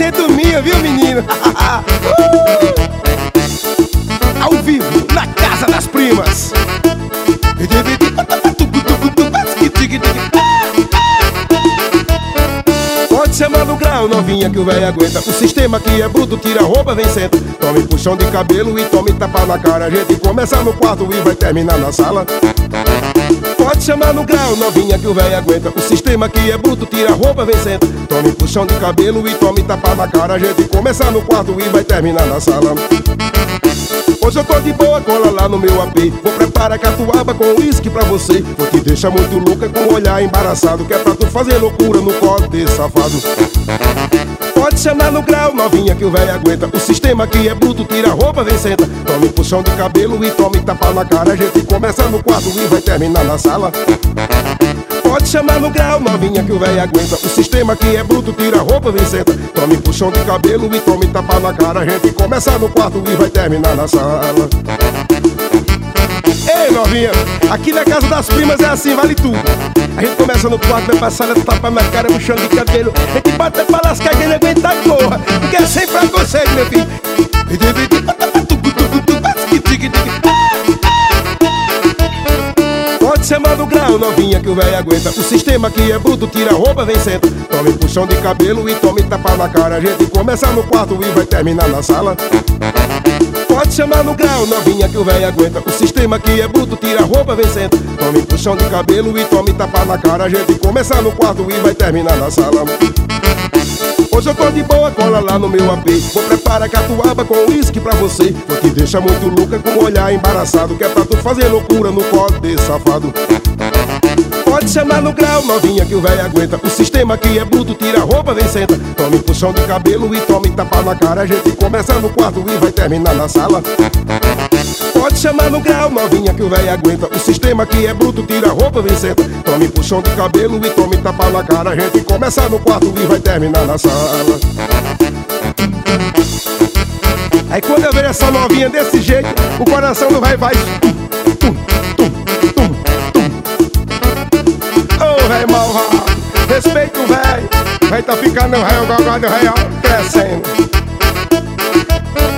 ser minha, viu, menino? Ao vivo, na casa das primas. Pode chamar no grau, novinha, que o véio aguenta. O sistema aqui é bruto, tira a roupa, vem senta. Tome puxão de cabelo e tome tapa na cara. A gente começa no quarto e vai terminar na sala. Pode chamar no grau, novinha, que o véio aguenta. O sistema aqui é bruto, tira a roupa, vem senta. Tome puxão de cabelo e tome tapa na cara. A gente começa no quarto e vai terminar na sala. Hoje eu tô de boa, cola lá no meu AP. Vou preparar catuaba com uísque pra você. Vou te deixar muito louca com um olhar embaraçado, que é pra tu fazer loucura no colo desse safado. Pode chamar no grau, novinha, que o véio aguenta. O sistema aqui é bruto, tira a roupa, vem senta. Tome puxão de cabelo e tome tapa na cara. A gente começa no quarto e vai terminar na sala. Pode chamar no grau, novinha, que o véio aguenta. O sistema aqui é bruto, tira a roupa, vem senta. Tome puxão de cabelo e tome tapa na cara. A gente começa no quarto e vai terminar na sala. Ei, novinha, aqui na casa das primas é assim, vale tudo. A gente começa no quarto, vai passar tapa na cara, puxão de cabelo. A gente bate pra lascar, quem não aguenta a porra, porque é sem preconceito, meu filho. Pode chamar no grau, novinha, que o véio aguenta. O sistema aqui é bruto, tira a roupa, vem senta. Tome puxão de cabelo e tome tapa na cara. A gente começa no quarto e vai terminar na sala. Pode chamar no grau, novinha, que o véio aguenta. O sistema aqui é bruto, tira a roupa, vem senta. Tome puxão de cabelo e tome tapa na cara. A gente começa no quarto e vai terminar na sala. Hoje eu tô de boa, cola lá no meu AP. Vou preparar catuaba com uísque pra você. Vou te deixar muito louca com um olhar embaraçado, que é pra tu fazer loucura no colo desse safado. Pode chamar no grau, novinha, que o véio aguenta. O sistema aqui é bruto, tira a roupa, vem senta. Tome puxão de cabelo e tome tapa na cara. A gente começa no quarto e vai terminar na sala. Pode chamar no grau, novinha, que o véio aguenta. O sistema aqui é bruto, tira a roupa, vem senta. Tome puxão de cabelo e tome tapa na cara. A gente começa no quarto e vai terminar na sala. Aí quando eu vejo essa novinha desse jeito, o coração não vai. Ô, véio malvado, respeita o véio. Vai tá ficando no réu, gogó do réu.